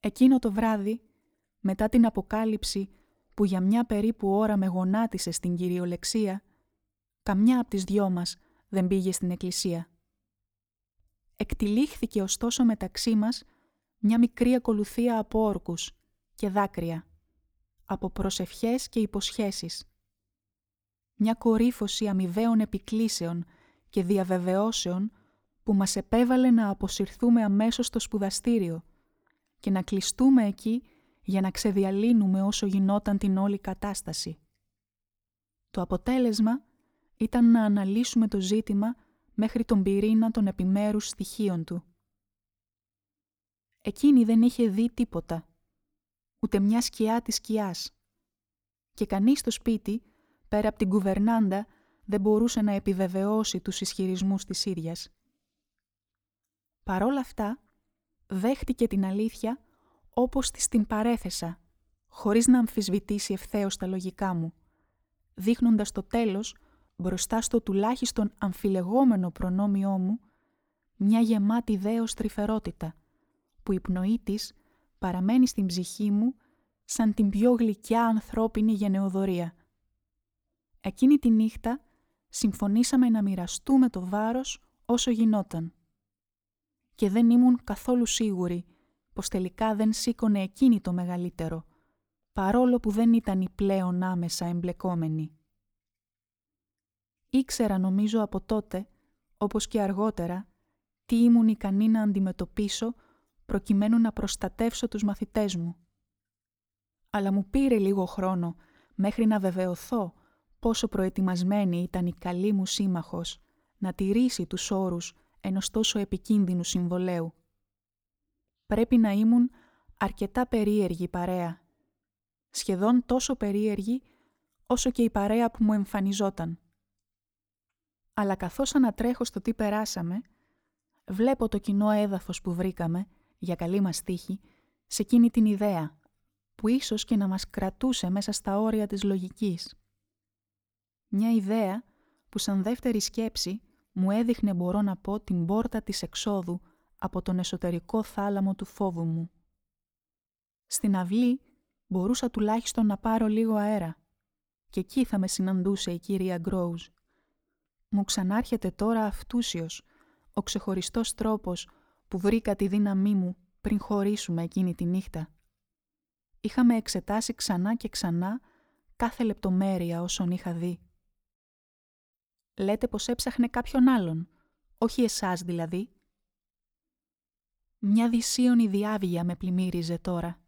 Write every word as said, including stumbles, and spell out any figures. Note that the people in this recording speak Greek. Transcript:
Εκείνο το βράδυ, μετά την αποκάλυψη που για μια περίπου ώρα με γονάτισε στην κυριολεξία, καμιά από τις δυο μας δεν πήγε στην εκκλησία. Εκτυλίχθηκε ωστόσο μεταξύ μας μια μικρή ακολουθία από όρκους και δάκρυα, από προσευχές και υποσχέσεις. Μια κορύφωση αμοιβαίων επικλήσεων και διαβεβαιώσεων που μας επέβαλε να αποσυρθούμε αμέσως στο σπουδαστήριο και να κλειστούμε εκεί για να ξεδιαλύνουμε όσο γινόταν την όλη κατάσταση. Το αποτέλεσμα ήταν να αναλύσουμε το ζήτημα μέχρι τον πυρήνα των επιμέρους στοιχείων του. Εκείνη δεν είχε δει τίποτα, ούτε μια σκιά της σκιάς, και κανείς στο σπίτι, πέρα από την κουβερνάντα, δεν μπορούσε να επιβεβαιώσει τους ισχυρισμούς της ίδιας. Παρόλα αυτά, δέχτηκε την αλήθεια όπως της την παρέθεσα, χωρίς να αμφισβητήσει ευθέως τα λογικά μου, δείχνοντας το τέλος, μπροστά στο τουλάχιστον αμφιλεγόμενο προνόμιό μου, μια γεμάτη δέος τρυφερότητα, που η πνοή της παραμένει στην ψυχή μου σαν την πιο γλυκιά ανθρώπινη γενεοδωρία. Εκείνη τη νύχτα συμφωνήσαμε να μοιραστούμε το βάρος όσο γινόταν. Και δεν ήμουν καθόλου σίγουρη πως τελικά δεν σήκωνε εκείνη το μεγαλύτερο, παρόλο που δεν ήταν η πλέον άμεσα εμπλεκόμενη. Ήξερα νομίζω από τότε, όπως και αργότερα, τι ήμουν ικανή να αντιμετωπίσω προκειμένου να προστατεύσω τους μαθητές μου. Αλλά μου πήρε λίγο χρόνο μέχρι να βεβαιωθώ πόσο προετοιμασμένη ήταν η καλή μου σύμμαχος να τηρήσει τους όρους ενός τόσο επικίνδυνου συμβολέου. Πρέπει να ήμουν αρκετά περίεργη παρέα. Σχεδόν τόσο περίεργη όσο και η παρέα που μου εμφανιζόταν. Αλλά καθώς ανατρέχω στο τι περάσαμε, βλέπω το κοινό έδαφος που βρήκαμε, για καλή μας τύχη, σε εκείνη την ιδέα, που ίσως και να μας κρατούσε μέσα στα όρια της λογικής. Μια ιδέα που σαν δεύτερη σκέψη μου έδειχνε, μπορώ να πω, την πόρτα της εξόδου από τον εσωτερικό θάλαμο του φόβου μου. Στην αυλή μπορούσα τουλάχιστον να πάρω λίγο αέρα και εκεί θα με συναντούσε η κυρία Γκρόουζ. Μου ξανάρχεται τώρα αυτούσιος ο ξεχωριστός τρόπος που βρήκα τη δύναμή μου πριν χωρίσουμε εκείνη τη νύχτα. Είχαμε εξετάσει ξανά και ξανά κάθε λεπτομέρεια όσων είχα δει. Λέτε πως έψαχνε κάποιον άλλον, όχι εσάς δηλαδή. Μια δυσίωνη διάβγεια με πλημμύριζε τώρα.